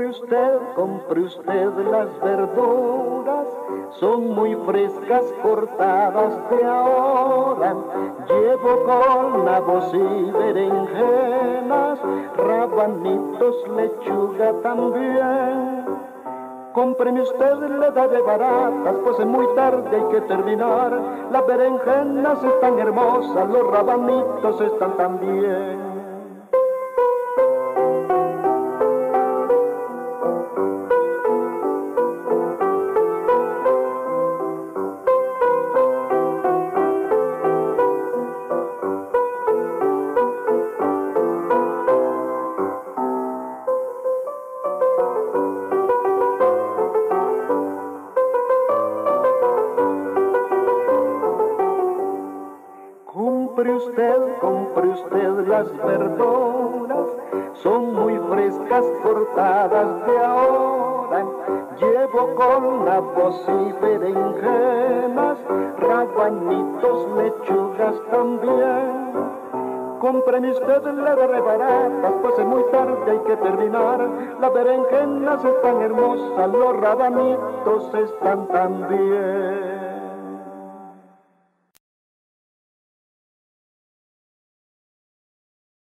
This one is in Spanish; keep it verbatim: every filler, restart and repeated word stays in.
Compre usted, compre usted las verduras, son muy frescas cortadas de ahora. Llevo con nabos y berenjenas, rabanitos, lechuga también. Cómpreme usted, le daré baratas, pues es muy tarde, hay que terminar. Las berenjenas están hermosas, los rabanitos están también. Compre usted, compre usted las verduras, son muy frescas cortadas de ahora. Llevo con nabos y berenjenas, rabanitos, lechugas también. Cómpreme usted, le daré baratas, pues es muy tarde, hay que terminar. Las berenjenas están hermosas, los rabanitos están también.